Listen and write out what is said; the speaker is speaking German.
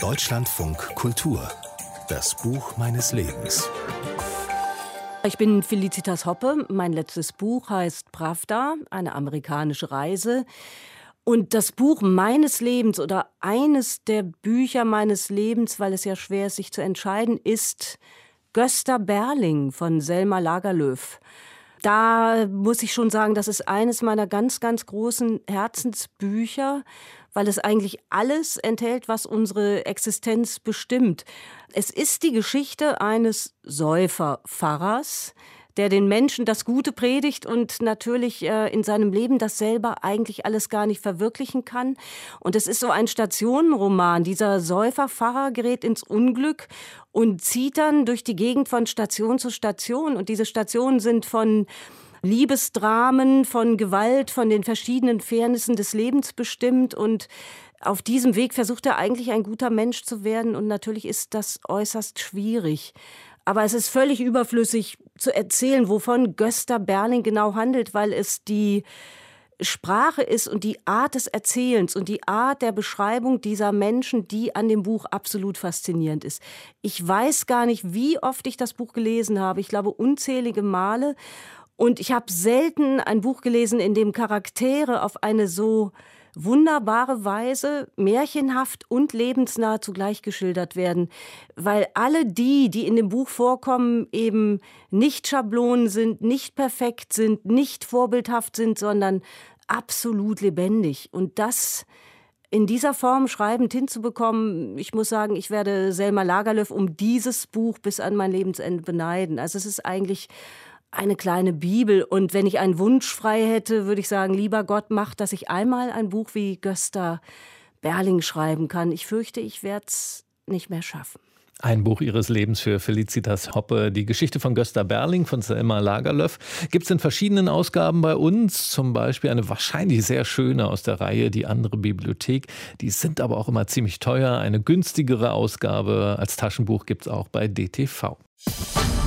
Deutschlandfunk Kultur. Das Buch meines Lebens. Ich bin Felicitas Hoppe. Mein letztes Buch heißt Pravda, eine amerikanische Reise. Und das Buch meines Lebens oder eines der Bücher meines Lebens, weil es ja schwer ist, sich zu entscheiden, ist Gösta Berling von Selma Lagerlöf. Da muss ich schon sagen, das ist eines meiner ganz, ganz großen Herzensbücher, weil es eigentlich alles enthält, was unsere Existenz bestimmt. Es ist die Geschichte eines Säuferpfarrers, der den Menschen das Gute predigt und natürlich in seinem Leben das selber eigentlich alles gar nicht verwirklichen kann. Und es ist so ein Stationenroman. Dieser Säuferpfarrer gerät ins Unglück und zieht dann durch die Gegend von Station zu Station. Und diese Stationen sind von Liebesdramen, von Gewalt, von den verschiedenen Fairnessen des Lebens bestimmt. Und auf diesem Weg versucht er eigentlich ein guter Mensch zu werden. Und natürlich ist das äußerst schwierig. Aber es ist völlig überflüssig zu erzählen, wovon Gösta Berling genau handelt, weil es die Sprache ist und die Art des Erzählens und die Art der Beschreibung dieser Menschen, die an dem Buch absolut faszinierend ist. Ich weiß gar nicht, wie oft ich das Buch gelesen habe. Ich glaube, unzählige Male. Und ich habe selten ein Buch gelesen, in dem Charaktere auf eine so wunderbare Weise, märchenhaft und lebensnah zugleich geschildert werden, weil alle die in dem Buch vorkommen, eben nicht Schablonen sind, nicht perfekt sind, nicht vorbildhaft sind, sondern absolut lebendig. Und das in dieser Form schreibend hinzubekommen, ich muss sagen, ich werde Selma Lagerlöf um dieses Buch bis an mein Lebensende beneiden. Also es ist eigentlich eine kleine Bibel. Und wenn ich einen Wunsch frei hätte, würde ich sagen, lieber Gott, mach, dass ich einmal ein Buch wie Gösta Berling schreiben kann. Ich fürchte, ich werde es nicht mehr schaffen. Ein Buch ihres Lebens für Felicitas Hoppe. Die Geschichte von Gösta Berling von Selma Lagerlöf gibt es in verschiedenen Ausgaben bei uns. Zum Beispiel eine wahrscheinlich sehr schöne aus der Reihe Die andere Bibliothek. Die sind aber auch immer ziemlich teuer. Eine günstigere Ausgabe als Taschenbuch gibt es auch bei DTV.